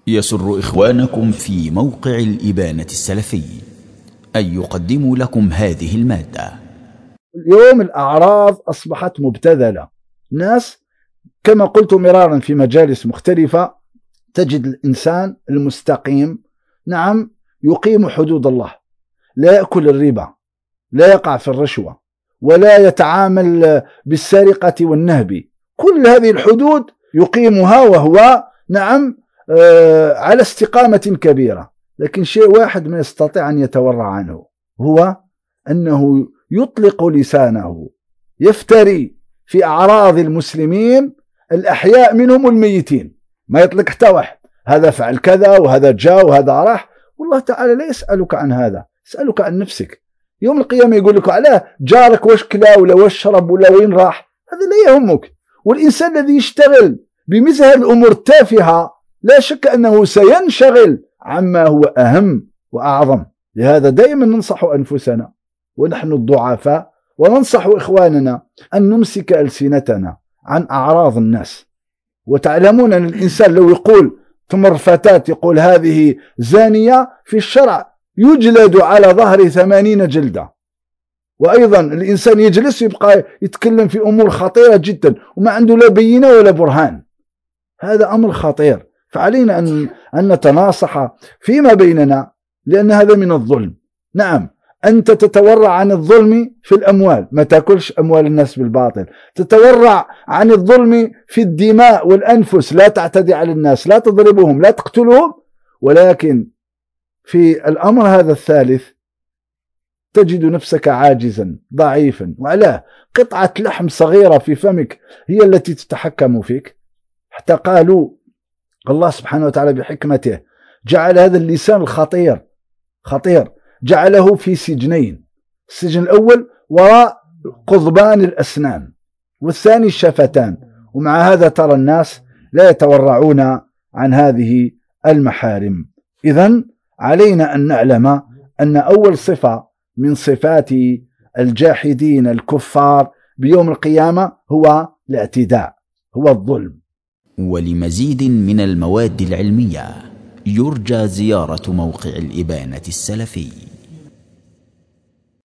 يسر إخوانكم في موقع الإبانة السلفي أن يقدموا لكم هذه المادة. اليوم الأعراض أصبحت مبتذلة. ناس كما قلت مرارا في مجالس مختلفة تجد الإنسان المستقيم نعم يقيم حدود الله، لا يأكل الربا، لا يقع في الرشوة، ولا يتعامل بالسرقة والنهب. كل هذه الحدود يقيمها وهو نعم على استقامة كبيرة. لكن شيء واحد ما يستطيع أن يتورع عنه، هو أنه يطلق لسانه يفتري في أعراض المسلمين الأحياء منهم والميتين. ما يطلق حتى واحد، هذا فعل كذا وهذا جاء وهذا راح. والله تعالى لا يسألك عن هذا، يسألك عن نفسك. يوم القيامة يقول لك علاه جارك واش كلا ولا واش شرب ولا وين راح، هذا لا يهمك. والإنسان الذي يشتغل بمثل هذه الأمور التافهة لا شك أنه سينشغل عما هو أهم وأعظم. لهذا دائما ننصح أنفسنا ونحن الضعفاء، وننصح إخواننا أن نمسك ألسنتنا عن أعراض الناس. وتعلمون أن الإنسان لو يقول تمر فتاة يقول هذه زانية، في الشرع يجلد على ظهر 80 جلدة. وأيضا الإنسان يجلس يبقى يتكلم في أمور خطيرة جدا وما عنده لا بينة ولا برهان، هذا أمر خطير. فعلينا أن نتناصح فيما بيننا، لأن هذا من الظلم. نعم أنت تتورع عن الظلم في الأموال، ما تأكلش أموال الناس بالباطل، تتورع عن الظلم في الدماء والأنفس، لا تعتدي على الناس، لا تضربهم، لا تقتلهم. ولكن في الأمر هذا الثالث تجد نفسك عاجزا ضعيفا، وعلاه قطعة لحم صغيرة في فمك هي التي تتحكم فيك. حتى قالوا الله سبحانه وتعالى بحكمته جعل هذا اللسان الخطير خطير جعله في سجنين. السجن الأول وراء قضبان الأسنان، والثاني الشفتان. ومع هذا ترى الناس لا يتورعون عن هذه المحارم. إذن علينا أن نعلم أن أول صفة من صفات الجاحدين الكفار بيوم القيامة هو الاعتداء، هو الظلم. ولمزيد من المواد العلمية يرجى زيارة موقع الإبانة السلفي.